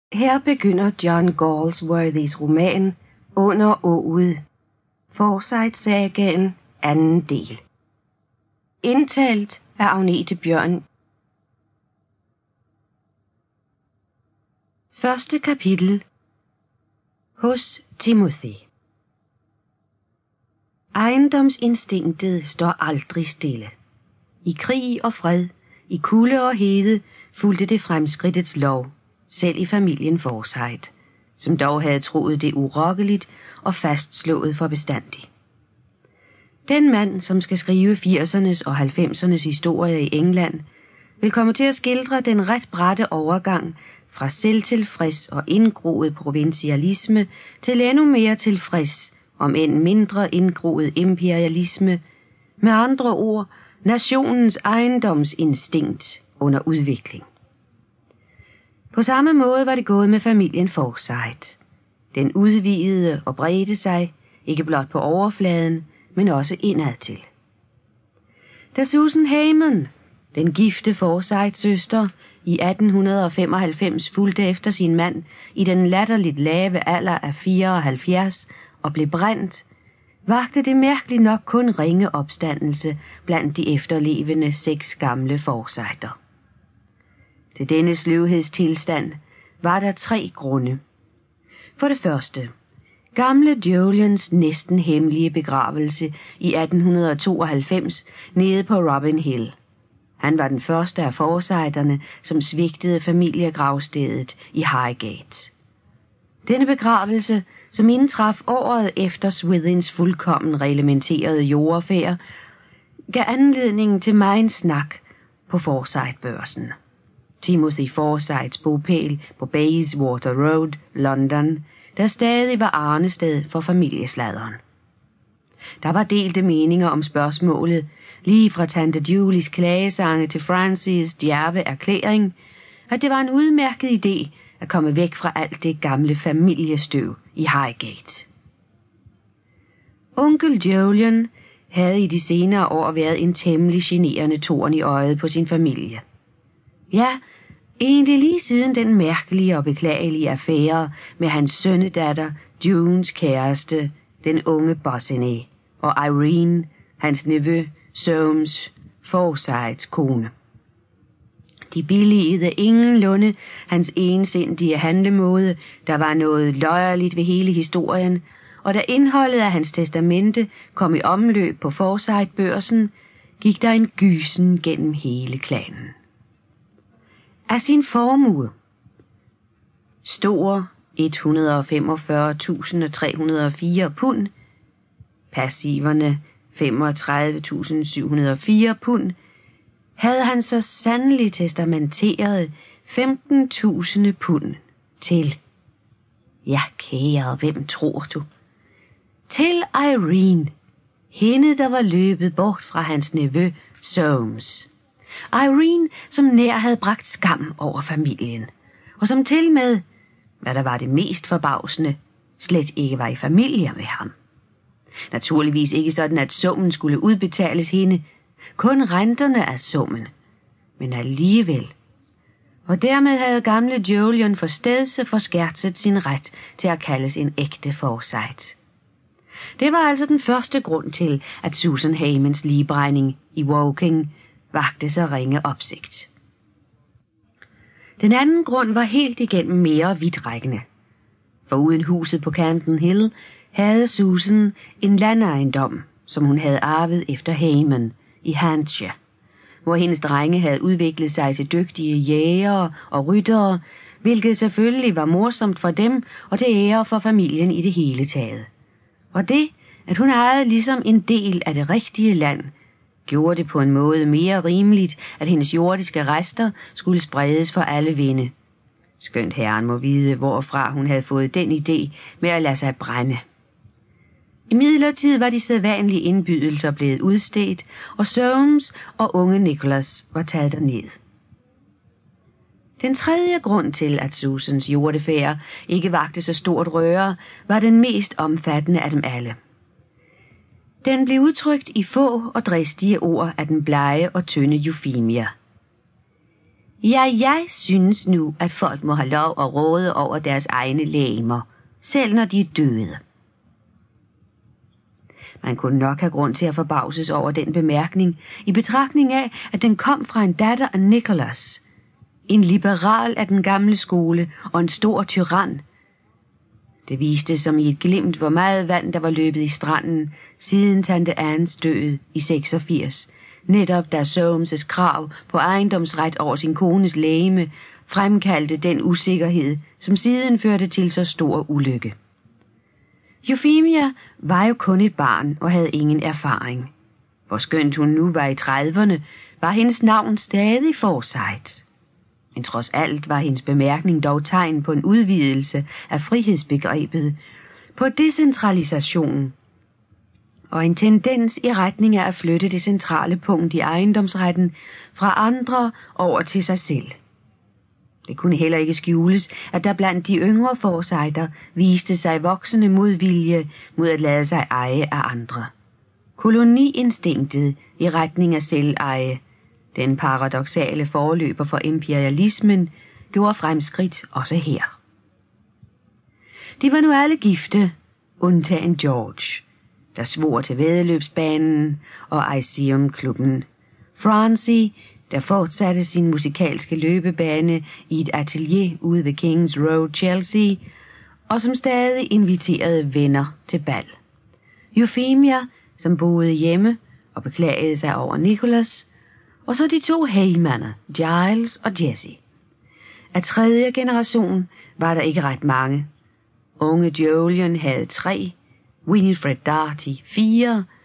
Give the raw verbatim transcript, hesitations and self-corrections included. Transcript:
Her begynder John Galsworthys roman Under åget, Forsyte-sagaen, anden del. Indtalt af Agnete Bjørn. Første kapitel. Hos Timothy. Ejendomsinstinktet står aldrig stille. I krig og fred, i kulde og hede, fulgte det fremskridtets lov, selv i familien Forsyte, som dog havde troet det urokkeligt og fastslået for bestandig. Den mand, som skal skrive firsernes og halvfemsernes historie i England, vil komme til at skildre den ret bratte overgang fra selvtilfreds og indgroet provincialisme til endnu mere tilfreds, om end mindre indgroet imperialisme, med andre ord, nationens ejendomsinstinkt under udvikling. På samme måde var det gået med familien Forsyte. Den udvidede og bredte sig, ikke blot på overfladen, men også indadtil. Da Susan Hayman, den gifte Forsyte-søster, i atten femoghalvfems fulgte efter sin mand i den latterligt lave alder af fireoghalvfjerds og blev brændt, vagte det mærkeligt nok kun ringe opstandelse blandt de efterlevende seks gamle Forsyter. Til denne sløvhedstilstand var der tre grunde. For det første, gamle Julians næsten hemmelige begravelse i atten tooghalvfems nede på Robin Hill. Han var den første af Forsyterne, som svigtede familiegravstedet i Highgate. Denne begravelse, som indtraf året efter Swithins fuldkommen reglementerede jordaffære, gav anledning til megen snak på Forsyte-børsen. Timothy Forsytes bopæl på Bayswater Road, London, der stadig var arnested for familiesladderen. Der var delte meninger om spørgsmålet, lige fra tante Julies klagesange til Francis' djerve erklæring, at det var en udmærket idé at komme væk fra alt det gamle familiestøv i Highgate. Onkel Julian havde i de senere år været en temmelig generende torn i øjet på sin familie. Ja, egentlig lige siden den mærkelige og beklagelige affære med hans sønnedatter, Junes kæreste, den unge Bosinney, og Irene, hans nevø, Soames Forsytes kone. De billigede ingenlunde hans ensindige handlemåde, der var noget løjerligt ved hele historien, og da indholdet af hans testamente kom i omløb på Forsyte-børsen, gik der en gysen gennem hele klanen. Af sin formue, stor et hundrede femogfyrre tusind tre hundrede og fire pund, passiverne femogtredive tusind syv hundrede og fire pund, havde han så sandelig testamenteret femten tusind pund til, ja kære, hvem tror du? Til Irene, hende der var løbet bort fra hans nevø Soames. Irene, som nær havde bragt skam over familien, og som til med, hvad der var det mest forbavsende, slet ikke var i familie med ham. Naturligvis ikke sådan, at summen skulle udbetales hende, kun renterne af summen, men alligevel. Og dermed havde gamle Julian for stedse forskærtset sin ret til at kaldes en ægte Forsyte. Det var altså den første grund til, at Susan Haymans ligbrænding i Woking vagte så ringe opsigt. Den anden grund var helt igennem mere vidtrækkende. For uden huset på Camden Hill havde Susan en landejendom, som hun havde arvet efter Hayman i Hampshire, hvor hendes drenge havde udviklet sig til dygtige jægere og ryttere, hvilket selvfølgelig var morsomt for dem og til ære for familien i det hele taget. Og det, at hun ejede ligesom en del af det rigtige land, gjorde det på en måde mere rimeligt, at hendes jordiske rester skulle spredes for alle vinde. Skønt herren må vide, hvorfra hun havde fået den idé med at lade sig brænde. Imidlertid var de sædvanlige indbydelser blevet udstedt, og Soames og unge Nicholas var taget derned. Den tredje grund til, at Susans jordefære ikke vagte så stort røre, var den mest omfattende af dem alle. Den blev udtrykt i få og dristige ord af den blege og tynde Euphemia. Ja, jeg synes nu, at folk må have lov at råde over deres egne legemer, selv når de er døde. Man kunne nok have grund til at forbavses over den bemærkning, i betragtning af, at den kom fra en datter af Nicholas, en liberal af den gamle skole og en stor tyran. Det viste som i et glimt, hvor meget vand der var løbet i stranden, siden tante Annes død i seksogfirs, netop da Soames' krav på ejendomsret over sin kones legeme fremkaldte den usikkerhed, som siden førte til så stor ulykke. Euphemia var jo kun et barn og havde ingen erfaring. Hvor skønt hun nu var i trediverne, var hendes navn stadig Forsyte. Men trods alt var hendes bemærkning dog tegn på en udvidelse af frihedsbegrebet, på decentralisation og en tendens i retning af at flytte det centrale punkt i ejendomsretten fra andre over til sig selv. Det kunne heller ikke skjules, at der blandt de yngre Forsyter viste sig voksende modvilje mod at lade sig eje af andre. Koloniinstinktet i retning af selveje, den paradoksale forløber for imperialismen, gjorde fremskridt også her. De var nu alle gifte, undtagen George, der svor til væddeløbsbanen og Iseum-klubben. Francie, der fortsatte sin musikalske løbebane i et atelier ude ved Kings Road, Chelsea, og som stadig inviterede venner til bal. Euphemia, som boede hjemme og beklagede sig over Nicholas, og så de to Heymaner, Giles og Jesse. Af tredje generation var der ikke ret mange. Unge Julian havde tre, Winifred Darty fire,